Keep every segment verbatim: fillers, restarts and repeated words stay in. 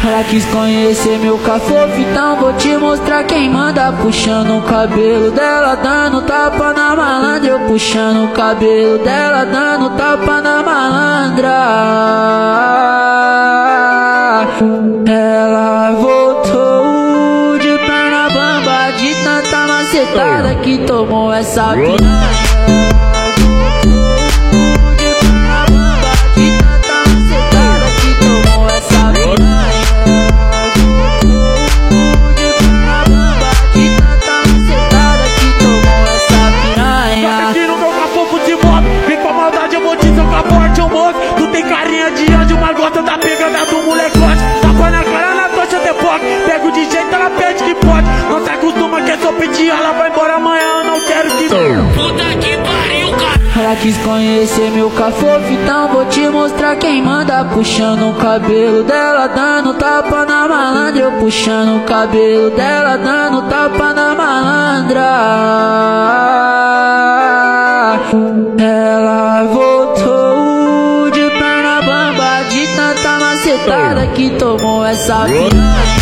Ela quis conhecer meu cafofo, então vou te mostrar quem manda. Puxando o cabelo dela, dando tapa na malandra. Eu puxando o cabelo dela, dando tapa na malandra. Ela voltou de perna bamba, de tanta macetada que tomou essa piranha. Tu tem carinha de anjo, mas gosta da pegada do molecote. Tapa na cara, na tocha de foco. Pega o de jeito, ela pede que pode. Não se acostuma que é só pedir, ela vai embora amanhã, eu não quero que... Puta que pariu, cara. Ela quis conhecer meu cafofo, então vou te mostrar quem manda. Puxando o cabelo dela, dando tapa na malandra. Eu puxando o cabelo dela, dando tapa na malandra. Ela voltou de perna bamba, de tanta macetada que tomou essa piranha.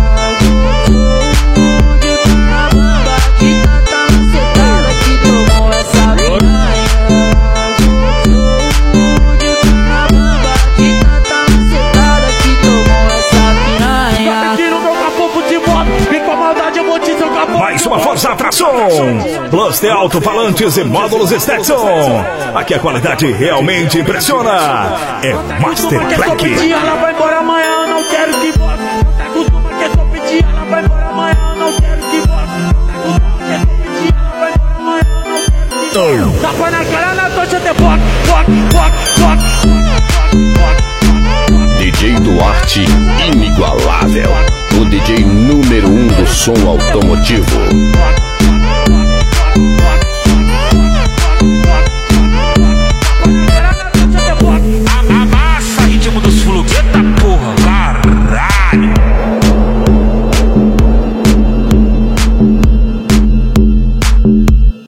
Mais uma força atração, Plus de alto-falantes e módulos Stetson. Aqui a qualidade realmente impressiona. É Master Black. Ela vai embora amanhã, eu não quero que volte. Não se acostuma que é só pedir, ela vai embora amanhã, eu não quero que volte. Não se acostuma que é só pedir, ela vai embora amanhã, eu não quero que volte. Tapa na cara, na tocha de foco, foco, foco, foco. D J Duarte, inigualável. O D J número um do som automotivo.